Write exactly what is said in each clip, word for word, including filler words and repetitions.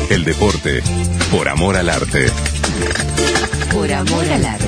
El deporte, por amor al arte. Por amor al arte.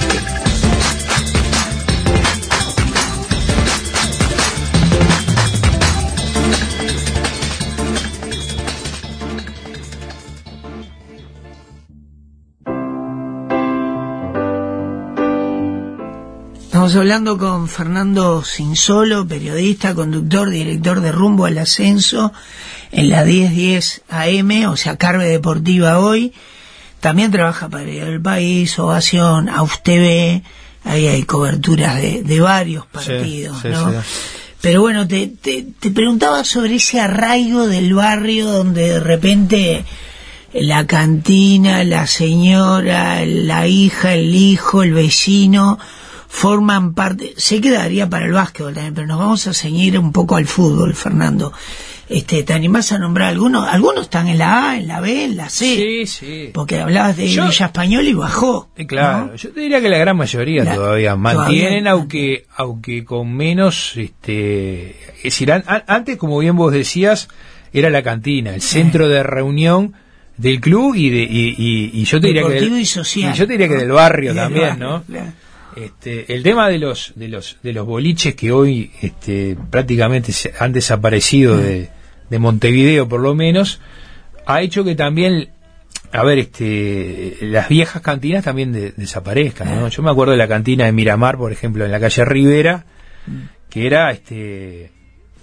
Estamos hablando con Fernando Sinsolo, periodista, conductor, director de Rumbo al Ascenso en la diez diez A M, o sea, Carve Deportiva Hoy. También trabaja para El País, Ovación, A U F T V, ahí hay coberturas de, de varios partidos, sí, sí, ¿no? Sí. Pero bueno, te, te, te preguntaba sobre ese arraigo del barrio donde de repente la cantina, la señora, la hija, el hijo, el vecino forman parte. Sé que daría para el básquetbol también, pero nos vamos a ceñir un poco al fútbol, Fernando. Este, ¿te animás a nombrar algunos? Algunos están en la A, en la B, en la C. Sí, sí. Porque hablabas de yo, Villa Español y bajó. Claro, ¿no? Yo te diría que la gran mayoría la, todavía mantienen, todavía, aunque aunque con menos, este, es decir, an, antes, como bien vos decías, era la cantina, el centro de reunión del club y de y, y, y yo te diría que del, y social, y yo te diría ¿no? que del barrio y también, barrio, ¿no? Claro. Este, el tema de los de los de los boliches que hoy este, prácticamente se han desaparecido de, de Montevideo, por lo menos, ha hecho que también, a ver, este, las viejas cantinas también de, desaparezcan, ¿no? Yo me acuerdo de la cantina de Miramar, por ejemplo, en la calle Rivera, que era, este,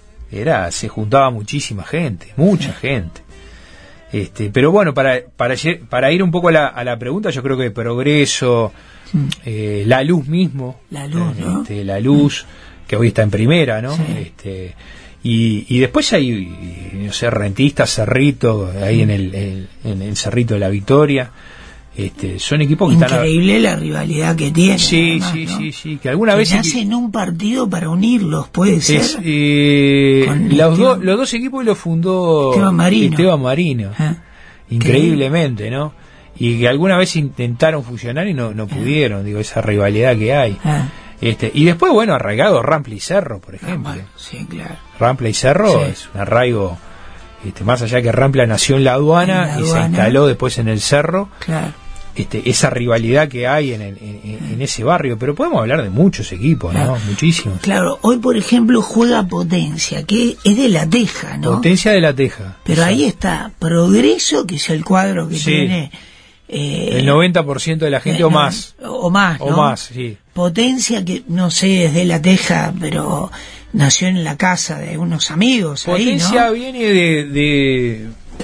era, se juntaba muchísima gente, mucha gente. Este, pero bueno, para para para ir un poco a la, a la pregunta, yo creo que Progreso, eh, La Luz mismo, la luz, eh, ¿no? este, La Luz, que hoy está en primera, ¿no? Sí. Este, y, y después hay, no sé, Rentistas, Cerrito, ahí en el, el en el Cerrito de la Victoria. Este, son equipos que increíble están increíble la rivalidad que tienen, sí, además, sí, ¿no? sí, sí, que alguna que vez hacen un partido para unirlos, puede ser. Es, eh, los, do, los dos equipos los fundó Esteban Marino, Esteban Marino. ¿Ah? Increíblemente, ¿no? Y que alguna vez intentaron fusionar y no, no pudieron, digo, esa rivalidad que hay. Ah. Este, y después, bueno, arraigado Rampla y Cerro, por ejemplo. Ah, bueno, sí, claro. Rampla y Cerro sí. Es un arraigo, este, más allá que Rampla nació en la aduana, en la aduana y se instaló después en el Cerro. Claro. Este, esa rivalidad que hay en, el, en, en ese barrio, pero podemos hablar de muchos equipos, claro. ¿no? Muchísimos. Claro, hoy por ejemplo juega Potencia, que es de La Teja, ¿no? Potencia de La Teja. Pero ahí está Progreso, que es el cuadro que sí. tiene eh, el noventa por ciento de la gente eh, o más. O más, ¿no? O más, sí. Potencia, que no sé, es de La Teja, pero nació en la casa de unos amigos. Potencia ahí, ¿no? viene de... de,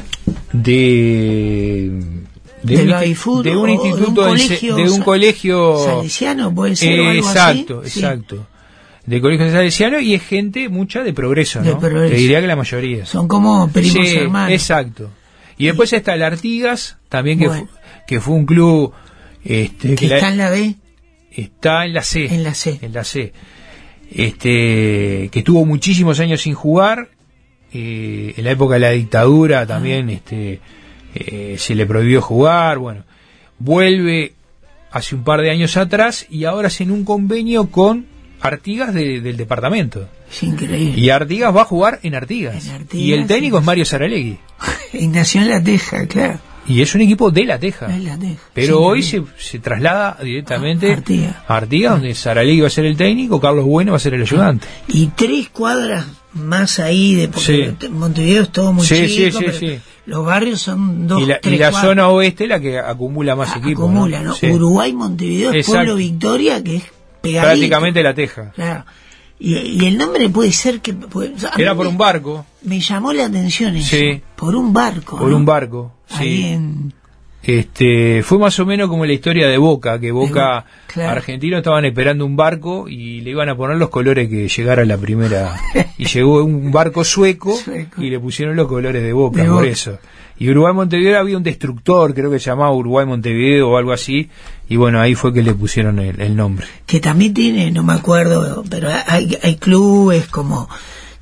de De, de, un, fútbol, de un instituto, de un colegio, de un colegio salesiano, puede ser, eh, o algo exacto, así. exacto. Sí. De colegio salesiano y es gente mucha de Progreso, ¿no? De Progreso. Te diría que la mayoría. Son como primos sí, hermanos. Exacto. Y después y, está el Artigas, también que, bueno. fu, que fue un club este, que, que está la, en la B. Está en la C. En la C. En la C. Este, que tuvo muchísimos años sin jugar, eh, en la época de la dictadura también, ah. este, eh, se le prohibió jugar, bueno. Vuelve hace un par de años atrás y ahora hacen un convenio con Artigas de, del departamento. Es increíble. Y Artigas va a jugar en Artigas. En Artigas y el técnico sí. es Mario Saralegui. Y nació en La Teja, claro. Y es un equipo de La Teja. De La Teja. Pero sí, hoy se, se traslada directamente a Artigas, a Artigas, donde Saralegui va a ser el técnico, Carlos Bueno va a ser el ayudante. Y tres cuadras más ahí, de porque sí. Montevideo es todo muy sí, chico, sí, pero sí. los barrios son dos, y la, tres y la cuadras. zona oeste la que acumula más a, equipos. Acumula, ¿no? ¿no? Sí. Uruguay, Montevideo, es Pueblo Victoria, que es pegadito. Prácticamente La Teja. Claro. Y, y el nombre puede ser que... Puede, era por me, un barco. Me llamó la atención eso. Sí. Por un barco. Por ¿no? un barco, sí. Ahí en... Este, fue más o menos como la historia de Boca, que Boca, claro. argentinos estaban esperando un barco y le iban a poner los colores que llegara la primera, y llegó un barco sueco, sueco. Y le pusieron los colores de Boca, de por Boca. Eso. Y Uruguay Montevideo había un destructor, creo que se llamaba Uruguay Montevideo o algo así, y bueno, ahí fue que le pusieron el, el nombre. Que también tiene, no me acuerdo, pero hay, hay clubes como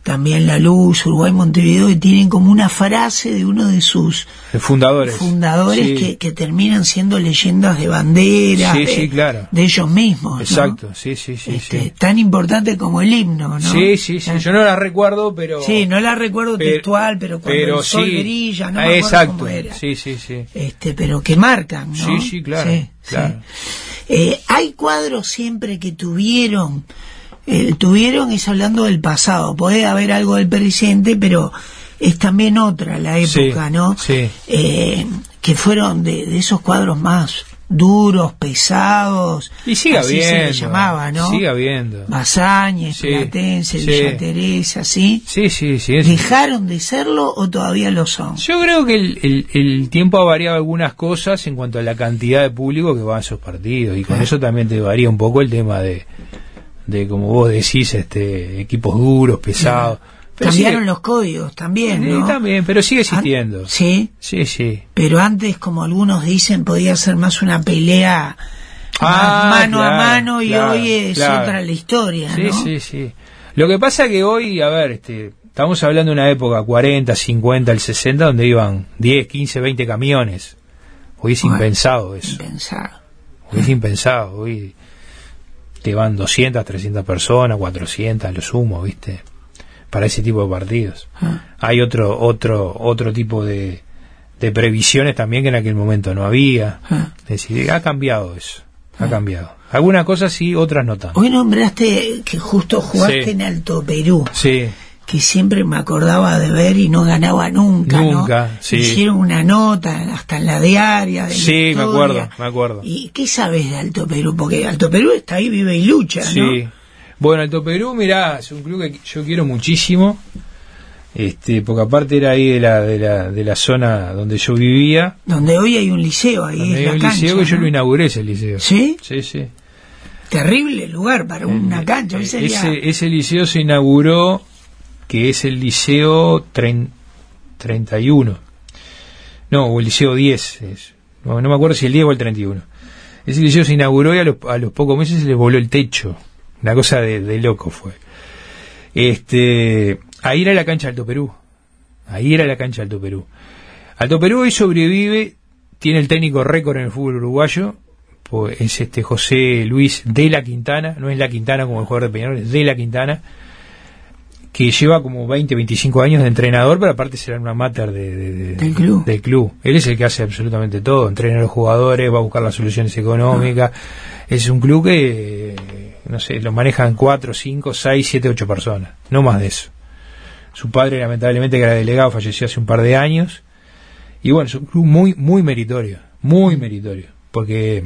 también La Luz, Uruguay Montevideo, y tienen como una frase de uno de sus fundadores, fundadores sí. que, que terminan siendo leyendas de bandera, sí, de, sí, claro. de ellos mismos. Exacto, ¿no? sí, sí, sí, este, sí. Tan importante como el himno, ¿no? Sí, sí, sí. Yo no la recuerdo, pero... Sí, no la recuerdo pero, textual, pero cuando pero el sol sí. brilla, no ah, me acuerdo exacto. cómo era. Sí, sí, sí. Este, pero que marcan, ¿no? Sí, sí, claro. Sí, claro. sí. Eh, hay cuadros siempre que tuvieron... Eh, tuvieron es hablando del pasado, puede haber algo del presente, pero es también otra la época, sí, ¿no? Sí. Eh, que fueron de, de esos cuadros más duros, pesados, y sigue así habiendo, se le llamaba, ¿no? Sigue habiendo. Basáñez, sí, Platense, sí. Villa Teresa, ¿sí? Sí, sí, sí. Es... ¿Dejaron de serlo o todavía lo son? Yo creo que el, el, el tiempo ha variado algunas cosas en cuanto a la cantidad de público que va a esos partidos, y con ah. eso también te varía un poco el tema de de como vos decís, este equipos duros, pesados. Pero cambiaron sigue, los códigos también, ¿no? Sí, también, pero sigue existiendo. An sí. Sí, sí. Pero antes, como algunos dicen, podía ser más una pelea ah, mano claro, a mano, y claro, hoy es claro. otra la historia, sí, ¿no? Sí, sí, Lo que pasa que hoy, a ver, este estamos hablando de una época cuarenta, cincuenta, el sesenta, donde iban diez, quince, veinte camiones. Hoy es bueno, impensado eso. Impensado. Hoy es impensado, hoy te van doscientas, trescientas personas, cuatrocientas, lo sumo, ¿viste? Para ese tipo de partidos. Ah. Hay otro otro otro tipo de, de previsiones también que en aquel momento no había. Ah. Es decir, ha cambiado eso, ha ah. cambiado. Algunas cosas sí, otras no tanto. Hoy nombraste que justo jugaste sí. en Alto Perú. Sí. Que siempre me acordaba de ver y no ganaba nunca, Nunca, ¿no? sí. Hicieron una nota hasta en la diaria. De sí, me acuerdo, me acuerdo. ¿Y qué sabes de Alto Perú? Porque Alto Perú está ahí, vive y lucha, sí. ¿no? Sí. Bueno, Alto Perú, mirá, es un club que yo quiero muchísimo, este, porque aparte era ahí de la de la de la zona donde yo vivía. Donde hoy hay un liceo, ahí donde es hay la un cancha, liceo ¿no? que yo lo inauguré, ese liceo. ¿Sí? Sí, sí. Terrible lugar para una eh, cancha. Hoy sería... ese, ese liceo se inauguró, que es el liceo treinta y uno. No, o el liceo diez. Es, no, no me acuerdo si el diez o el treinta y uno. Ese liceo se inauguró y a los, a los pocos meses se le voló el techo. Una cosa de, de loco fue. Este, ahí era la cancha de Alto Perú. Ahí era la cancha de Alto Perú. Alto Perú hoy sobrevive, tiene el técnico récord en el fútbol uruguayo, pues es este José Luis de la Quintana, no es la Quintana como el jugador de Peñarol, es de la Quintana, que lleva como veinte, veinticinco años de entrenador, pero aparte será un amateur de, de, de, del, club. del club. Él es el que hace absolutamente todo, entrena a los jugadores, va a buscar las soluciones económicas. Ah. Es un club que, no sé, lo manejan cuatro, cinco, seis, siete, ocho personas, no más de eso. Su padre, lamentablemente, que era delegado, falleció hace un par de años. Y bueno, es un club muy, muy meritorio, muy meritorio, porque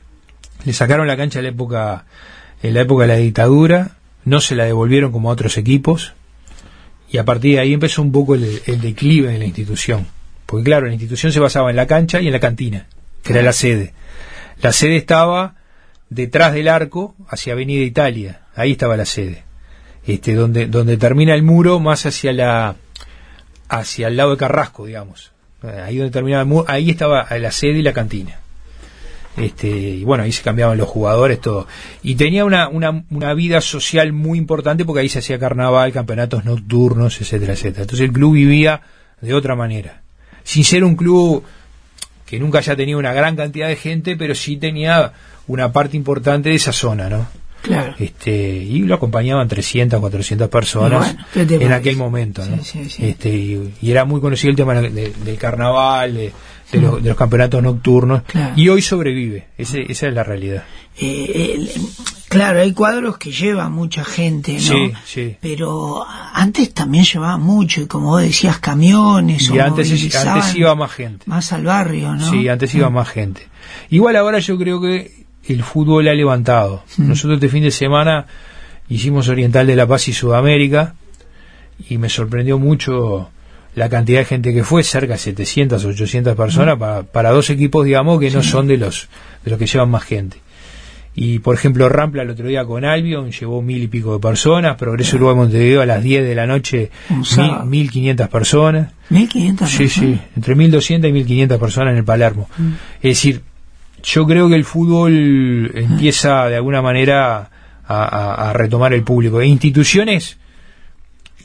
le sacaron la cancha en la época, en la época de la dictadura, no se la devolvieron como a otros equipos, y a partir de ahí empezó un poco el, el declive de la institución, porque claro, la institución se basaba en la cancha y en la cantina, que era la sede. La sede estaba detrás del arco, hacia Avenida Italia, ahí estaba la sede, este, donde, donde termina el muro, más hacia la, hacia el lado de Carrasco, digamos, ahí donde terminaba el muro, ahí estaba la sede y la cantina. Este, y bueno, ahí se cambiaban los jugadores, todo, y tenía una, una, una vida social muy importante, porque ahí se hacía carnaval, campeonatos nocturnos, etcétera, etcétera. Entonces el club vivía de otra manera, sin ser un club que nunca haya tenido una gran cantidad de gente, pero sí tenía una parte importante de esa zona, ¿no? Claro. Este, y lo acompañaban trescientas, cuatrocientas personas bueno, en aquel momento, ¿no? Sí, sí, sí. Este, y, y era muy conocido el tema de, de, del carnaval, de, de, los, de los campeonatos nocturnos, claro. Y hoy sobrevive, Ese, esa es la realidad. Eh, el, claro, hay cuadros que llevan mucha gente, ¿no? Sí, sí. Pero antes también llevaba mucho, y como vos decías, camiones. Y antes, antes iba más gente. Más al barrio, ¿no? Sí, antes iba mm. más gente. Igual ahora yo creo que el fútbol ha levantado. Mm. Nosotros este fin de semana hicimos Oriental de La Paz y Sudamérica, y me sorprendió mucho la cantidad de gente que fue, cerca de setecientas, ochocientas personas, mm. para, para dos equipos, digamos, que sí. no son de los de los que llevan más gente. Y por ejemplo, Rampla el otro día con Albion llevó mil y pico de personas, Progreso Uruguay Montevideo a las diez de la noche mil, mil quinientas personas. ¿Mil quinientas sí, personas? Sí, entre mil doscientas y mil quinientas personas en el Palermo. Mm. Es decir, yo creo que el fútbol empieza de alguna manera a, a, a retomar el público. E instituciones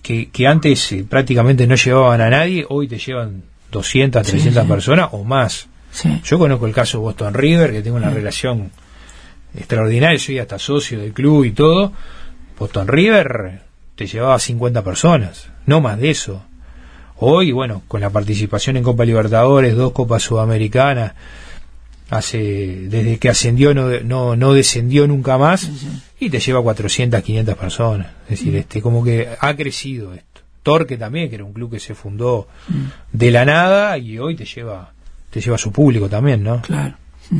que, que antes eh, prácticamente no llevaban a nadie, hoy te llevan doscientas, trescientas sí, sí. personas o más. Sí. Yo conozco el caso Boston River, que tengo una sí. relación extraordinaria, soy hasta socio del club y todo. Boston River te llevaba cincuenta personas, no más de eso. Hoy, bueno, con la participación en Copa Libertadores, dos Copas Sudamericanas, hace desde que ascendió no no, no descendió nunca más, sí, sí. y te lleva cuatrocientas, quinientas personas. Es decir, mm. este como que ha crecido esto. Torque también, que era un club que se fundó mm. de la nada y hoy te lleva te lleva a su público también, ¿no? Claro. Mm.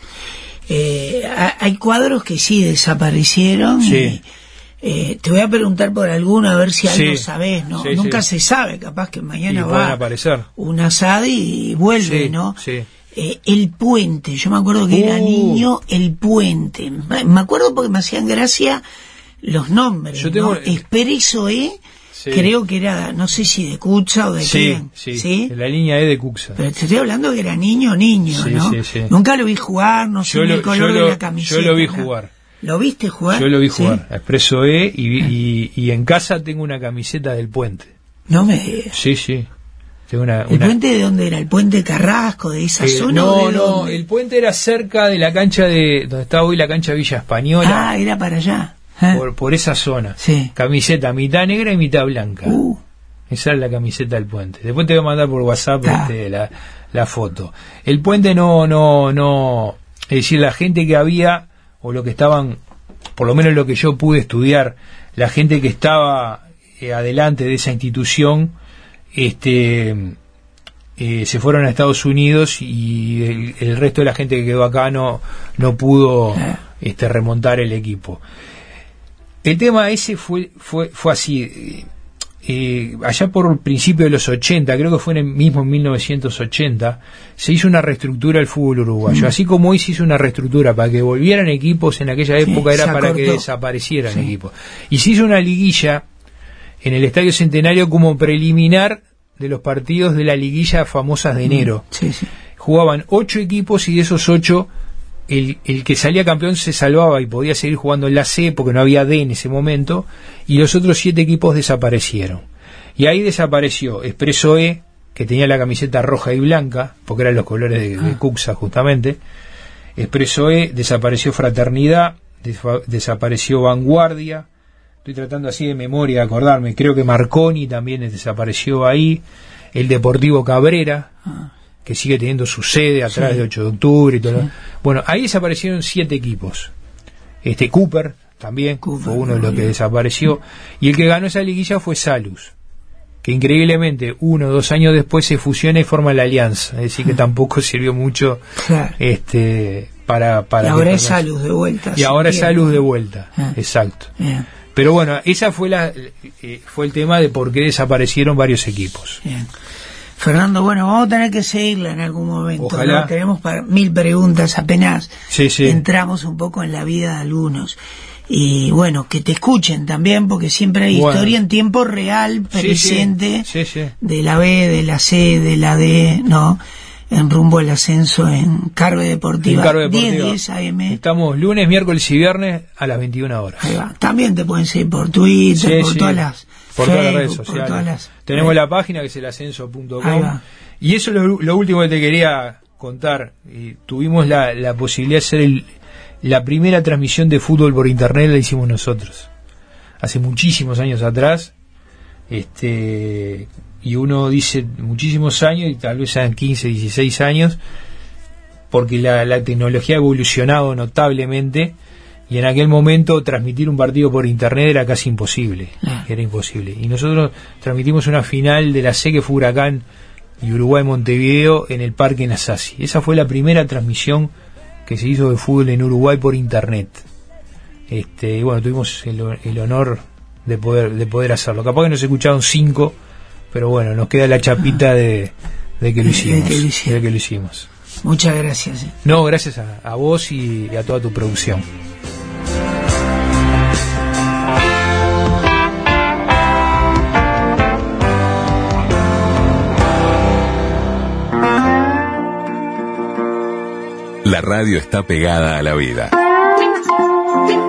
Eh, hay cuadros que sí desaparecieron. Sí. Y, eh, te voy a preguntar por alguno a ver si algo sí. sabés, ¿no? Sí, Nunca sí. se sabe, capaz que mañana y va aparecer. un asado y vuelve, sí, ¿no? Sí. Eh, el Puente, yo me acuerdo que uh. era niño, el Puente. Me acuerdo porque me hacían gracia los nombres. Yo tengo... ¿no? Expreso E, sí. creo que era, no sé si de Cuxa o de sí, quién. Sí, sí, la línea E de Cuxa. Pero te estoy hablando que era niño, niño, sí, ¿no? Sí, sí. Nunca lo vi jugar, no sé lo, el color lo, de la camiseta. Yo lo vi ¿no? jugar. ¿Lo viste jugar? Yo lo vi jugar, ¿sí? a Expreso E, y, y, y en casa tengo una camiseta del Puente. No me digas. Sí, sí. Tengo una, ¿El una... Puente de dónde era? ¿El Puente Carrasco, de esa eh, zona? No, o de no, dónde? el Puente era cerca de la cancha de donde está hoy la cancha Villa Española. Ah, era para allá. ¿Eh? Por, por esa zona. Sí. Camiseta mitad negra y mitad blanca. Uh. Esa es la camiseta del Puente. Después te voy a mandar por WhatsApp ah. este, la, la foto. El Puente no, no, no, es decir, la gente que había, o lo que estaban, por lo menos lo que yo pude estudiar, la gente que estaba eh, adelante de esa institución, este, eh, se fueron a Estados Unidos y el, el resto de la gente que quedó acá no, no pudo este, remontar el equipo. El tema ese fue, fue, fue así. Eh, allá por principio de los ochenta, creo que fue en el mismo en mil novecientos ochenta, se hizo una reestructura del fútbol uruguayo, mm. así como hoy se hizo una reestructura para que volvieran equipos, en aquella época sí, era para que desaparecieran sí. equipos, y se hizo una liguilla en el Estadio Centenario como preliminar de los partidos de la liguilla famosas de enero. mm. sí, sí. Jugaban ocho equipos y de esos ocho El, el que salía campeón se salvaba y podía seguir jugando en la C porque no había D en ese momento, y los otros siete equipos desaparecieron. Y ahí desapareció Expreso E, que tenía la camiseta roja y blanca, porque eran los colores de, de Cuxa justamente. Expreso E, desapareció Fraternidad, desfa, desapareció Vanguardia, estoy tratando así de memoria de acordarme, creo que Marconi también desapareció ahí, el Deportivo Cabrera, que sigue teniendo su sede atrás sí. de ocho de octubre y todo. Sí. Bueno, ahí desaparecieron siete equipos. Este Cooper también Cooper, fue uno de los que desapareció, y el que ganó esa liguilla fue Salus, que increíblemente uno o dos años después se fusiona y forma la Alianza, es decir que tampoco sirvió mucho claro. este para para y ahora es Salus de vuelta. Y ahora es Salus de vuelta, ah. exacto. Yeah. Pero bueno, esa fue la eh, fue el tema de por qué desaparecieron varios equipos. Yeah. Fernando, bueno, vamos a tener que seguirla en algún momento. Ojalá. ¿no? Tenemos para mil preguntas apenas sí, sí. entramos un poco en la vida de algunos. Y bueno, que te escuchen también, porque siempre hay bueno. historia en tiempo real, presente, sí, sí. Sí, sí. de la B, de la C, de la D, ¿no? En rumbo al ascenso en Carve Deportiva, Carve Deportiva. diez diez A M. Estamos lunes, miércoles y viernes a las veintiuna horas. Ahí va. También te pueden seguir por Twitter, sí, por sí. todas las... Por Facebook, todas las redes sociales. Todas las... Tenemos la página que es el ascenso punto com. Y eso es lo, lo último que te quería contar. Y tuvimos la, la posibilidad de hacer el, la primera transmisión de fútbol por internet, la hicimos nosotros. Hace muchísimos años atrás. Este, y uno dice muchísimos años, y tal vez sean quince, dieciséis años, porque la, la tecnología ha evolucionado notablemente. Y en aquel momento transmitir un partido por internet era casi imposible, ah. era imposible. Y nosotros transmitimos una final de la C, que fue Huracán y Uruguay Montevideo, en el Parque Nasasi. Esa fue la primera transmisión que se hizo de fútbol en Uruguay por internet. Este, y bueno, tuvimos el, el honor de poder de poder hacerlo. Capaz que nos escucharon cinco, pero bueno, nos queda la chapita de, de que lo hicimos. De, de que lo hicimos. Muchas gracias. Eh. No, gracias a, a vos y, y a toda tu producción. La radio está pegada a la vida.